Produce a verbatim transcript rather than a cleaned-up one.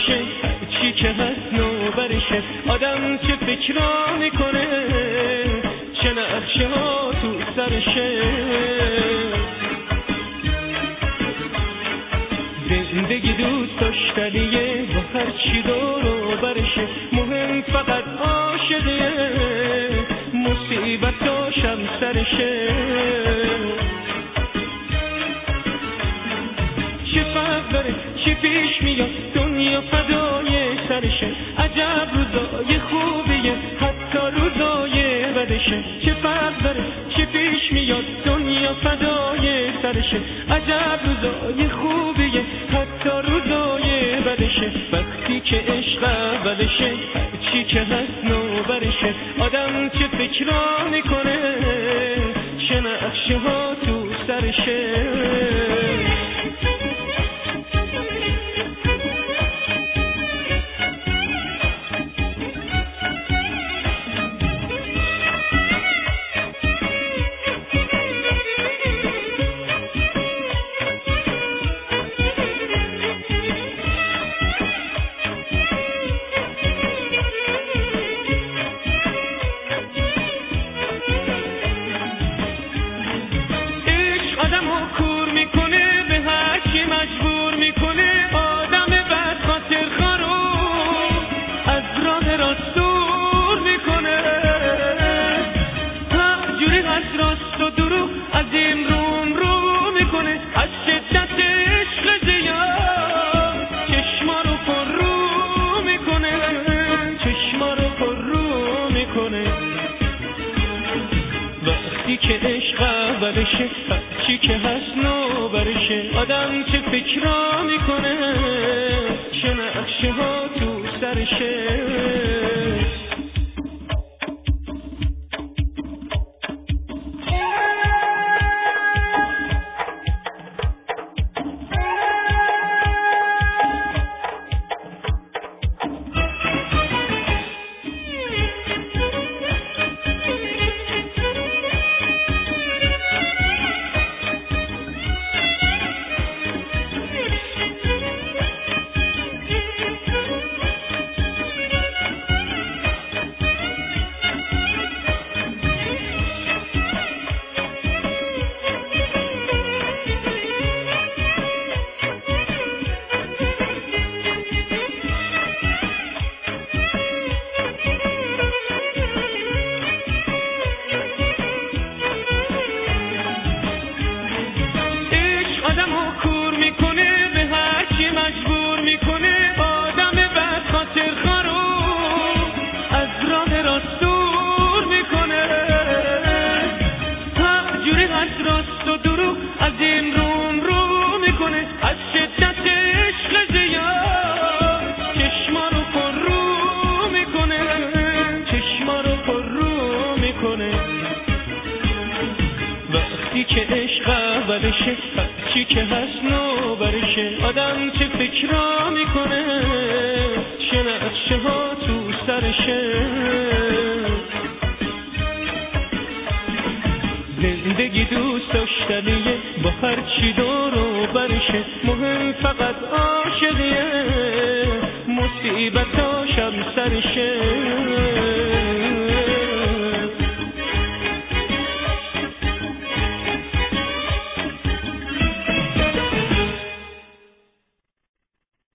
برشه، چی که هست نو برشه. آدم چه فکرا میکنه، چه نقشه ها تو سرشه. زندگی دوست داشتنیه، با هر چی دور و برشه. مهم فقط عاشقیه، مصیبتاش هم سرشه. چه فرق داره چی پیش میاد، دنیا فدای سرشه. عجب روزای خوبیه، حتی روزای بدشه. چه فرق داره چی پیش میاد، دنیا فدای سرشه. عجب روزای خوبیه، حتی روزای بدشه. وقتی که عشق اولشه، چی که هست نو برشه. آدم چه فکرا میکنه، چه نقشه ها تو سرشه. که عشق اولشه، چی که هست نو برشه. آدم چه فکرا میکنه، چه نقشه ها تو سرشه. وقتی که عشق اولشه، چی که هست نو برشه. آدم چه فکرا میکنه، چه نقشه ها تو سرشه. زندگی دوست داشتنیه، با هر چی دور و برشه. مهم فقط عاشقیه، مصیبتاش هم سرشه.